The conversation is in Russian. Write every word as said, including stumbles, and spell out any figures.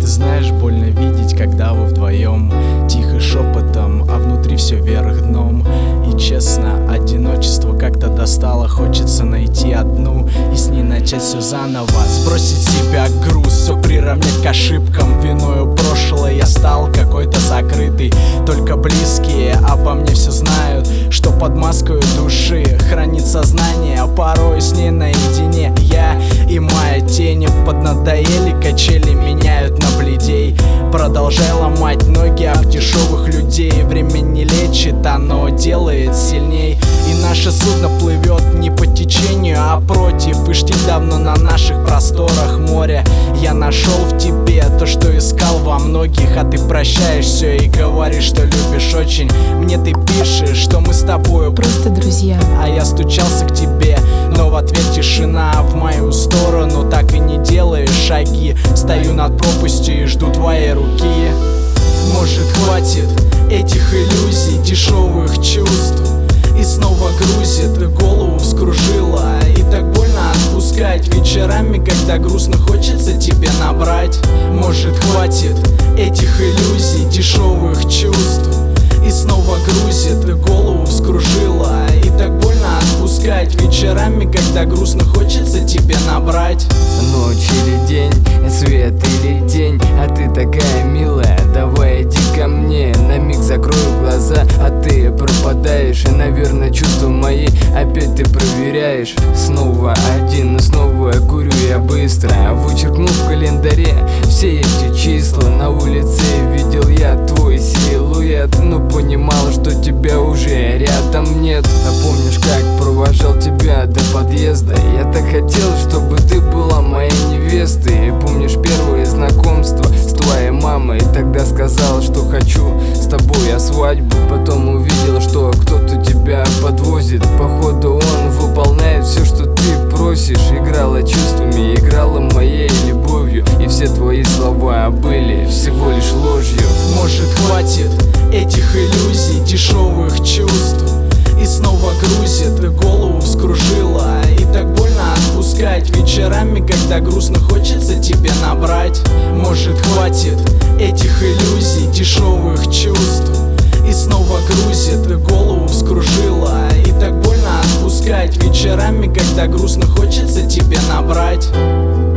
Ты знаешь, больно видеть, когда вы вдвоем, тихо шепотом, а внутри все вверх дном. И честно, одиночество как-то достало. Хочется найти одну и с ней начать все заново. Сбросить с себя груз, все приравнять к ошибкам. Виною прошлое я стал какой-то закрытый. Только близкие обо мне все знают, что под маской души хранит сознание. А порой с ней наедине я и моя тень. Поднадоели качели, меняют на бледей. Продолжай ломать ноги об дешевых людей. Время не лечит, оно делает сильней. И наше судно плывет не по течению, а против. И штиль давно на наших просторах моря. Я нашел в тебе то, что искал во многих. А ты прощаешь все и говоришь, что любишь очень. Мне ты пишешь, что мы с тобою просто друзья. А я стучался к тебе, но в ответ тишина. В мою сторону так и не делаешь шаги. Стою над пропастью и жду твоей руки. Может, хватит этих иллюзий, дешевых чувств, и снова грузит, голову вскружила. И так больно отпускать вечерами, когда грустно, хочется тебе набрать. Может, хватит этих иллюзий, дешевых чувств, и снова грузит, голову вскружила. И так больно отпускать вечерами, когда грустно, хочется тебе набрать. Ночь или день, свет или тень, а ты такая милая, давай иди ко мне. На миг закрою глаза, а ты пропадаешь. И, наверное, чувства мои опять ты проверяешь. Снова один, снова курю я быстро, вычеркнув в календаре все эти числа. На улице видел я твой силуэт, но понимал, что тебя уже рядом нет. А помнишь, как провожал тебя до подъезда? Я так хотел, чтобы ты была моей невестой. И помнишь первое знакомство с твоей мамой? Тогда сказал, что хочу с тобой я свадьбу. Потом увидел, что кто-то тебя подвозит. Походу он выполняет все, что ты просишь. Играла чувствами, играла моей любовью. И все твои слова были всего лишь ложью. Может, хватит этих иллюзий, дешевых чувств, и снова грузит, голову вскружила. И так больно отпускать вечерами, когда грустно, хочется тебе набрать. Может, хватит этих иллюзий, дешевых чувств, и снова грузит, голову вскружила. И так больно отпускать вечерами, когда грустно, хочется тебе набрать.